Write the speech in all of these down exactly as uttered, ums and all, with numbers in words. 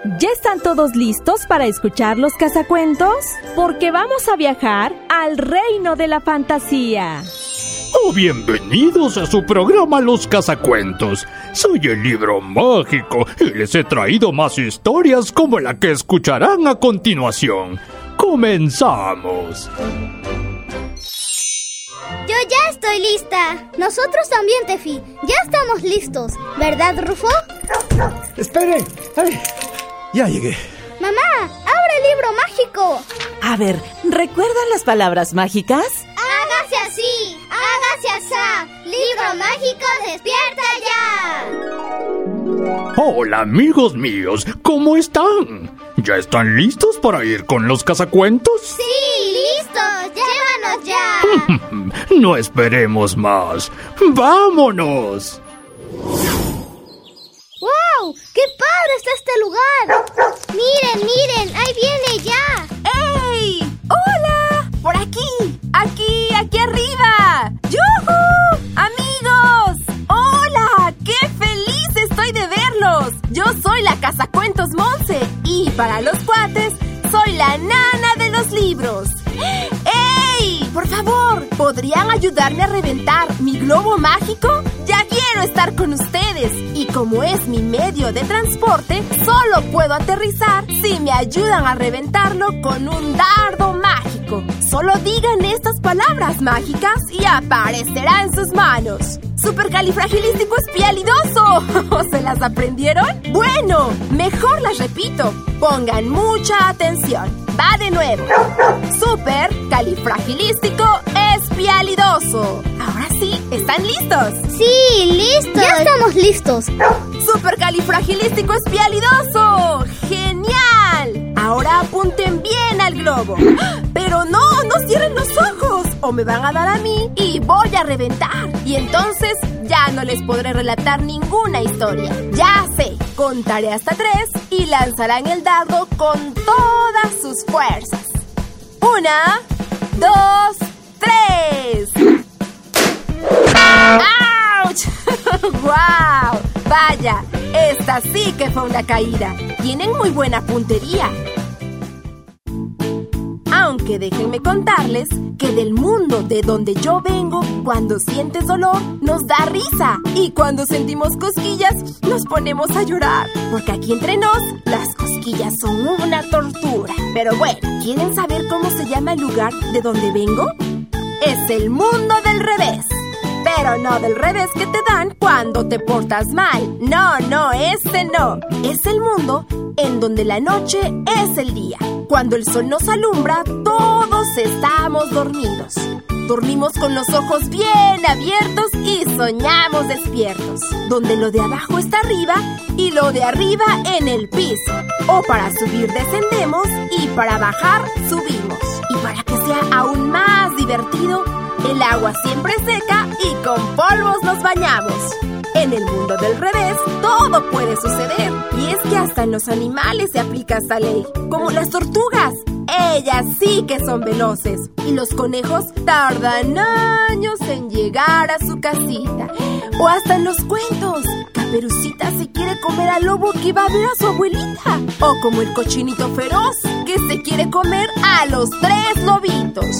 ¿Ya están todos listos para escuchar los cazacuentos? Porque vamos a viajar al reino de la fantasía. Oh, bienvenidos a su programa Los Cazacuentos. Soy el libro mágico y les he traído más historias como la que escucharán a continuación. ¡Comenzamos! Yo ya estoy lista. Nosotros también, Tefi. Ya estamos listos. ¿Verdad, Rufo? ¡Esperen! ¡Ay! Ya llegué. ¡Mamá! ¡Abre el libro mágico! A ver, ¿recuerdan las palabras mágicas? ¡Hágase así! ¡Hágase asá! ¡Libro mágico, despierta ya! Hola, amigos míos. ¿Cómo están? ¿Ya están listos para ir con los cazacuentos? ¡Sí! ¡Listos! ¡Llévanos ya! No esperemos más. ¡Vámonos! ¡Wow! ¡Qué padre está este lugar! ¡Miren, miren! ¡Ahí viene ya! ¡Ey! ¡Hola! ¡Por aquí! ¡Aquí, aquí arriba! ¡Yujú! ¡Amigos! ¡Hola! ¡Qué feliz estoy de verlos! Yo soy la Cazacuentos Monse y para los cuates soy la nana de los libros. ¡Ey! Por favor, ¿podrían ayudarme a reventar mi globo mágico? Ya quiero estar con ustedes y como es mi medio de transporte, solo puedo aterrizar si me ayudan a reventarlo con un dardo mágico. Solo digan estas palabras mágicas y aparecerá en sus manos. ¡Supercalifragilísticoespialidoso! ¿Se las aprendieron? Bueno, mejor las repito. Pongan mucha atención. Va de nuevo. Supercalifragilísticoespialidoso. Ahora sí, ¿están listos? ¡Sí, listos! ¡Ya estamos listos! ¡Supercalifragilísticoespialidoso! ¡Genial! Ahora apunten bien al globo. Pero no, no cierren los ojos o me van a dar a mí y voy a reventar. Y entonces ya no les podré relatar ninguna historia. Ya sé, contaré hasta tres y lanzarán el dardo con todas sus fuerzas. Una, dos, tres. ¡Auch! ¡Guau! Vaya, esta sí que fue una caída. Tienen muy buena puntería. Aunque déjenme contarles que del mundo de donde yo vengo, cuando sientes dolor, nos da risa. Y cuando sentimos cosquillas, nos ponemos a llorar. Porque aquí entre nos, las cosquillas son una tortura. Pero bueno, ¿quieren saber cómo se llama el lugar de donde vengo? Es el mundo del revés. Pero no del revés que te dan cuando te portas mal. No, no, ese no. Es el mundo en donde la noche es el día. Cuando el sol nos alumbra, todos estamos dormidos. Dormimos con los ojos bien abiertos y soñamos despiertos. Donde lo de abajo está arriba y lo de arriba en el piso. O para subir descendemos y para bajar subimos. Y para que sea aún más divertido, el agua siempre seca y con polvos nos bañamos. En el mundo del revés, todo puede suceder. Y es que hasta en los animales se aplica esta ley. Como las tortugas. Ellas sí que son veloces. Y los conejos tardan años en llegar a su casita. O hasta en los cuentos. Caperucita se quiere comer al lobo que va a ver a su abuelita. O como el cochinito feroz que se quiere comer a los tres lobitos.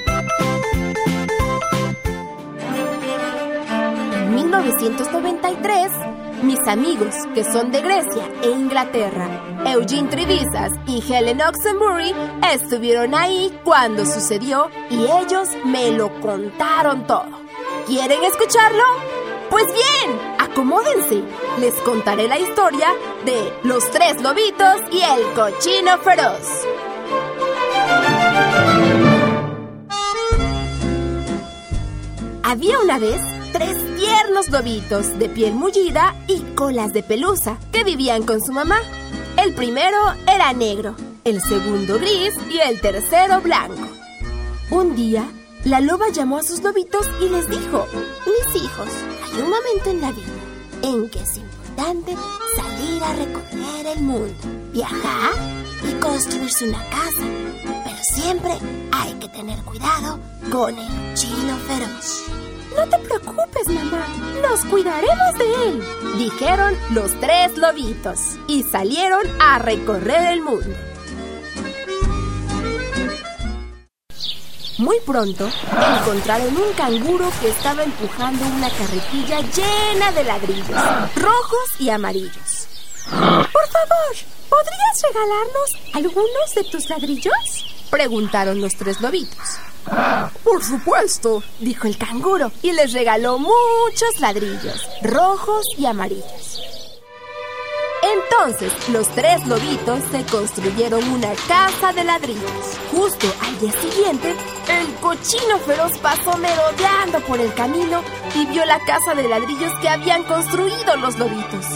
En mil novecientos noventa y tres, mis amigos, que son de Grecia e Inglaterra, Eugene Trivizas y Helen Oxenbury, estuvieron ahí cuando sucedió y ellos me lo contaron todo. ¿Quieren escucharlo? Pues bien, acomódense. Les contaré la historia de los tres lobitos y el cochino feroz. Había una vez tres tiernos lobitos de piel mullida y colas de pelusa que vivían con su mamá. El primero era negro, el segundo gris y el tercero blanco. Un día, la loba llamó a sus lobitos y les dijo: mis hijos, hay un momento en la vida en que es importante salir a recorrer el mundo, viajar y construirse una casa. Pero siempre hay que tener cuidado con el cochino feroz. No te preocupes, mamá, nos cuidaremos de él, dijeron los tres lobitos y salieron a recorrer el mundo. Muy pronto encontraron un canguro que estaba empujando una carretilla llena de ladrillos rojos y amarillos. Por favor, ¿podrías regalarnos algunos de tus ladrillos?, preguntaron los tres lobitos. Por supuesto, dijo el canguro y les regaló muchos ladrillos rojos y amarillos. Entonces, los tres lobitos se construyeron una casa de ladrillos. Justo al día siguiente, el cochino feroz pasó merodeando por el camino y vio la casa de ladrillos que habían construido los lobitos.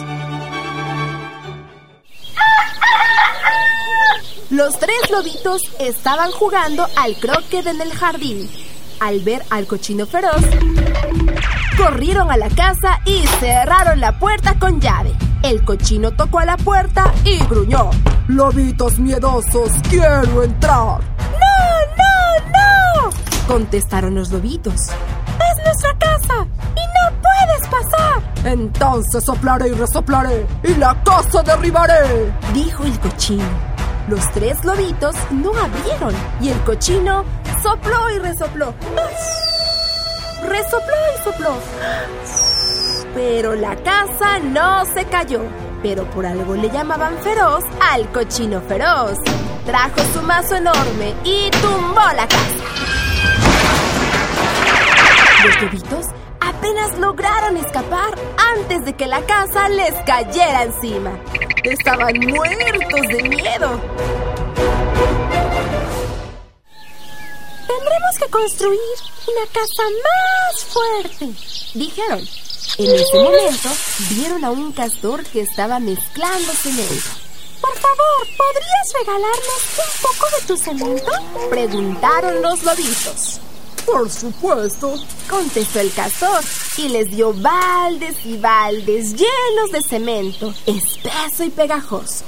Los tres lobitos estaban jugando al croquet en el jardín. Al ver al cochino feroz, corrieron a la casa y cerraron la puerta con llave. El cochino tocó a la puerta y gruñó: «Lobitos miedosos, quiero entrar». «¡No, no, no!», contestaron los lobitos. «Es nuestra casa y no puedes pasar». «Entonces soplaré y resoplaré y la casa derribaré», dijo el cochino. Los tres lobitos no abrieron y el cochino sopló y resopló. Resopló y sopló. Pero la casa no se cayó. Pero por algo le llamaban feroz al cochino feroz. Trajo su mazo enorme y tumbó la casa. Los lobitos apenas lograron escapar antes de que la casa les cayera encima. Estaban muertos de miedo. «Tendremos que construir una casa más fuerte», dijeron. En ese momento vieron a un castor que estaba mezclando cemento. «Por favor, ¿podrías regalarnos un poco de tu cemento?», preguntaron los lobitos. «Por supuesto», contestó el castor y les dio baldes y baldes llenos de cemento, espeso y pegajoso.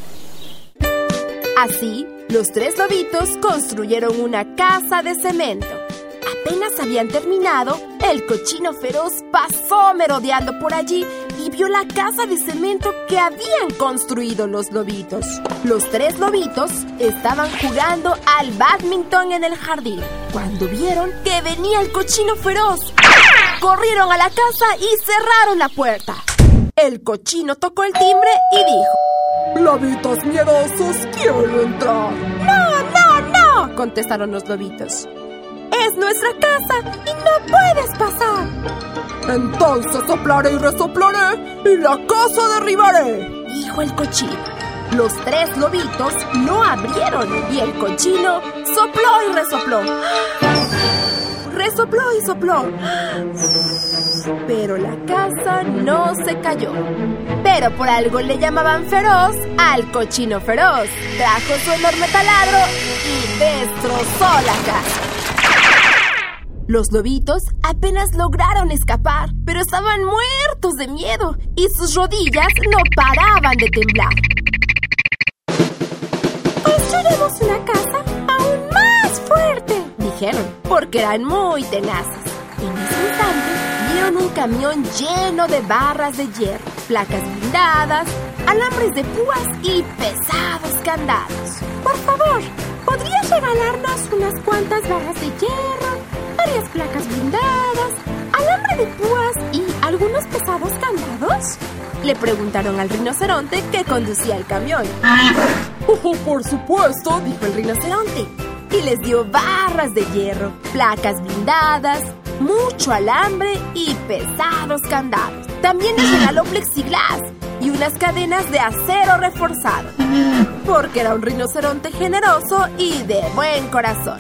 Así, los tres lobitos construyeron una casa de cemento. Apenas habían terminado, el cochino feroz pasó merodeando por allí y vio la casa de cemento que habían construido los lobitos. Los tres lobitos estaban jugando al bádminton en el jardín, cuando vieron que venía el cochino feroz. Corrieron a la casa y cerraron la puerta. El cochino tocó el timbre y dijo: «Lobitos miedosos, quiero entrar». «No, no, no», contestaron los lobitos. «Es nuestra casa y no puedes pasar». «Entonces soplaré y resoplaré y la casa derribaré», dijo el cochino. Los tres lobitos no abrieron y el cochino sopló y resopló. Resopló y sopló. Pero la casa no se cayó. Pero por algo le llamaban feroz al cochino feroz. Trajo su enorme taladro y destrozó la casa. Los lobitos apenas lograron escapar, pero estaban muertos de miedo y sus rodillas no paraban de temblar. «Construiremos una casa aún más fuerte», dijeron, porque eran muy tenaces. En ese instante vieron un camión lleno de barras de hierro, placas blindadas, alambres de púas y pesados candados. «Por favor, ¿podrías regalarnos unas cuantas barras de hierro, varias placas blindadas, alambre de púas y algunos pesados candados?», le preguntaron al rinoceronte que conducía el camión. «Oh, por supuesto», dijo el rinoceronte, y les dio barras de hierro, placas blindadas, mucho alambre y pesados candados. También les regaló plexiglas y unas cadenas de acero reforzado, porque era un rinoceronte generoso y de buen corazón.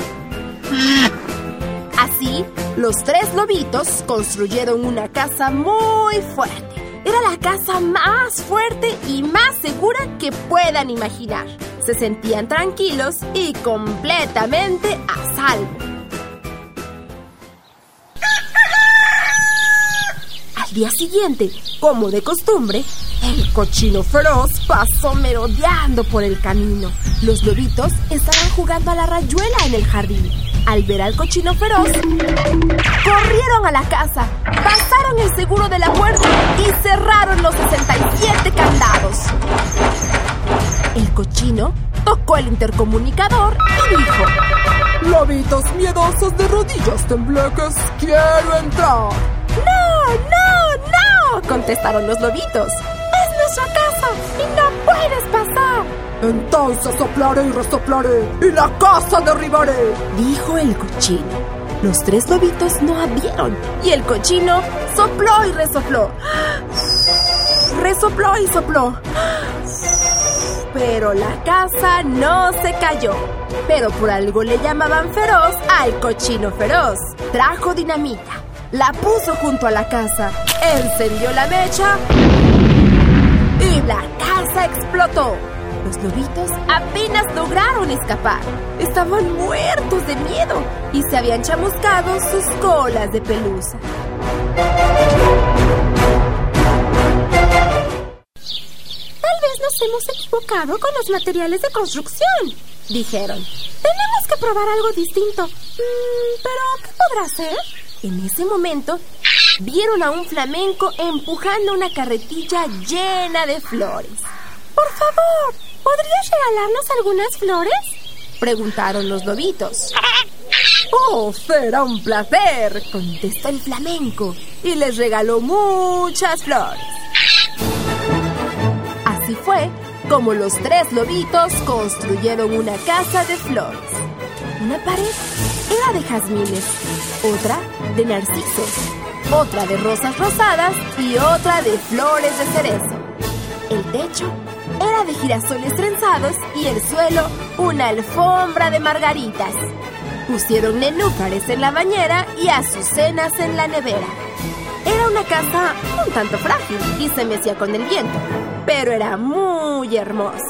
Así, los tres lobitos construyeron una casa muy fuerte. Era la casa más fuerte y más segura que puedan imaginar. Se sentían tranquilos y completamente a salvo. Al día siguiente, como de costumbre, el cochino feroz pasó merodeando por el camino. Los lobitos estaban jugando a la rayuela en el jardín. Al ver al cochino feroz, corrieron a la casa, pasaron el seguro de la puerta y cerraron los sesenta y siete candados. El cochino tocó el intercomunicador y dijo: Lobitos miedosos de rodillas tembleques, quiero entrar. ¡No, no, no!, contestaron los lobitos. ¡Es nuestra casa y no puedes pasar! Entonces soplaré y resoplaré y la casa derribaré, dijo el cochino. Los tres lobitos no abrieron y el cochino sopló y resopló. Resopló y sopló. Pero la casa no se cayó. Pero por algo le llamaban feroz al cochino feroz. Trajo dinamita, la puso junto a la casa, encendió la mecha y la casa explotó. Los lobitos apenas lograron escapar. Estaban muertos de miedo y se habían chamuscado sus colas de pelusa. Tal vez nos hemos equivocado con los materiales de construcción, dijeron. Tenemos que probar algo distinto. Mm, ¿Pero qué podrá ser? En ese momento, vieron a un flamenco empujando una carretilla llena de flores. Por favor, ¿podrías regalarnos algunas flores?, preguntaron los lobitos. ¡Oh, será un placer!, contestó el flamenco y les regaló muchas flores. Así fue como los tres lobitos construyeron una casa de flores. Una pared era de jazmines, otra de narcisos, otra de rosas rosadas y otra de flores de cerezo. El techo era de girasoles trenzados y el suelo una alfombra de margaritas. Pusieron nenúfares en la bañera y azucenas en la nevera. Era una casa un tanto frágil y se mecía con el viento, pero era muy hermosa.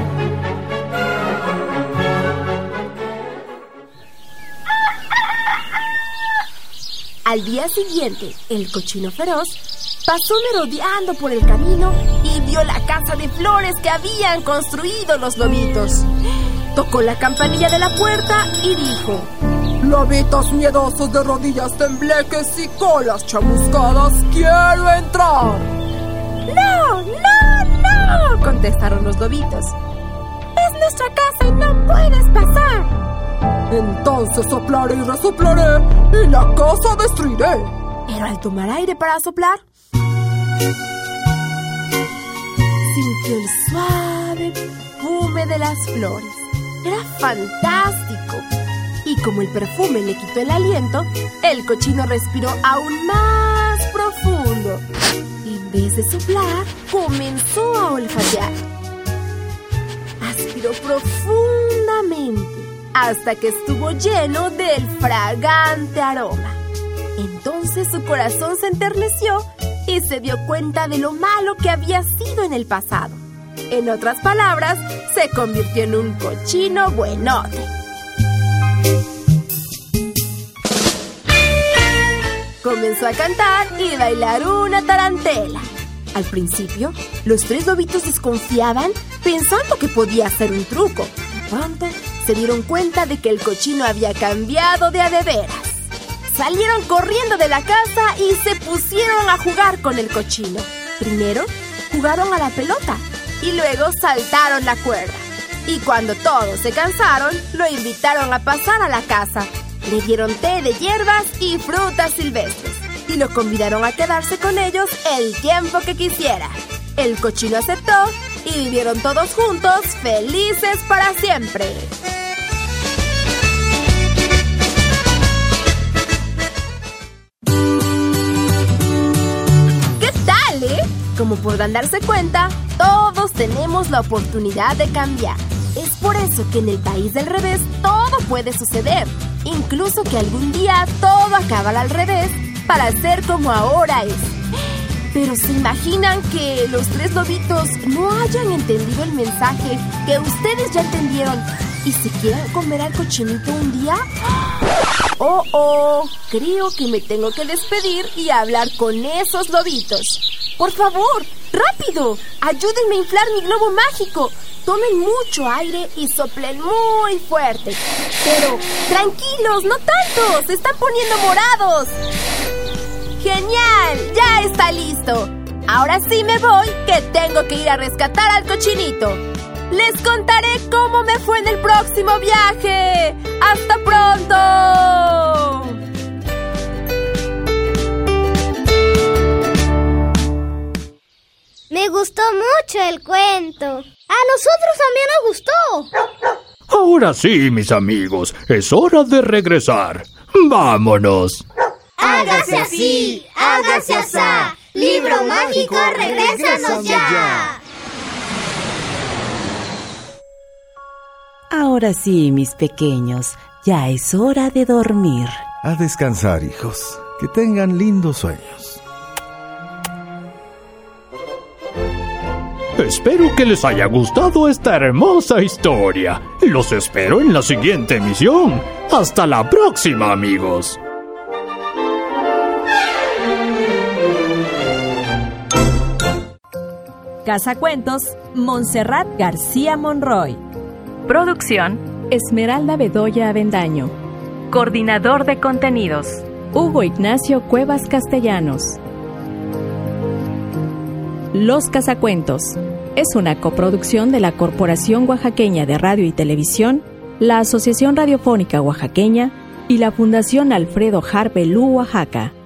Al día siguiente, el cochino feroz pasó merodeando por el camino y vio la casa de flores que habían construido los lobitos. Tocó la campanilla de la puerta y dijo: Lobitos miedosos de rodillas tembleques y colas chamuscadas, quiero entrar. ¡No, no, no!, contestaron los lobitos. Es nuestra casa y no puedes pasar. Entonces soplaré y resoplaré y la casa destruiré. Pero al tomar aire para soplar, sintió el suave perfume de las flores. Era fantástico. Y como el perfume le quitó el aliento, el cochino respiró aún más profundo. Y en vez de soplar, comenzó a olfatear. Aspiró profundamente hasta que estuvo lleno del fragante aroma. Entonces su corazón se enterneció y se dio cuenta de lo malo que había sido en el pasado. En otras palabras, se convirtió en un cochino buenote. Comenzó a cantar y bailar una tarantela. Al principio, los tres lobitos desconfiaban, pensando que podía ser un truco. De pronto, se dieron cuenta de que el cochino había cambiado de a de veras. Salieron corriendo de la casa y se pusieron a jugar con el cochino. Primero, jugaron a la pelota y luego saltaron la cuerda. Y cuando todos se cansaron, lo invitaron a pasar a la casa. Le dieron té de hierbas y frutas silvestres y lo convidaron a quedarse con ellos el tiempo que quisiera. El cochino aceptó y vivieron todos juntos, felices para siempre. ¿Qué tal, eh? Como podrán darse cuenta, todos tenemos la oportunidad de cambiar. Es por eso que en el país del revés todo puede suceder. Incluso que algún día todo acabará al revés para ser como ahora es. Pero ¿se imaginan que los tres lobitos no hayan entendido el mensaje que ustedes ya entendieron y se quieran comer al cochinito un día? Oh, oh, creo que me tengo que despedir y hablar con esos lobitos. Por favor, ¡Rápido! ¡Ayúdenme a inflar mi globo mágico! Tomen mucho aire y soplen muy fuerte. Pero, tranquilos, no tanto, se están poniendo morados. ¡Genial! ¡Ya está listo! Ahora sí me voy, que tengo que ir a rescatar al cochinito. Les contaré cómo me fue en el próximo viaje. ¡Hasta pronto! Me gustó mucho el cuento. A nosotros también nos gustó. Ahora sí, mis amigos, es hora de regresar. ¡Vámonos! ¡Hágase así! ¡Hágase asá! ¡Libro mágico, regrésanos ya! Ahora sí, mis pequeños, ya es hora de dormir. A descansar, hijos. Que tengan lindos sueños. Espero que les haya gustado esta hermosa historia. Los espero en la siguiente emisión. ¡Hasta la próxima, amigos! Casacuentos, Montserrat García Monroy. Producción, Esmeralda Bedoya Avendaño. Coordinador de contenidos, Hugo Ignacio Cuevas Castellanos. Los Casacuentos es una coproducción de la Corporación Oaxaqueña de Radio y Televisión, la Asociación Radiofónica Oaxaqueña y la Fundación Alfredo Harpe Lu Oaxaca.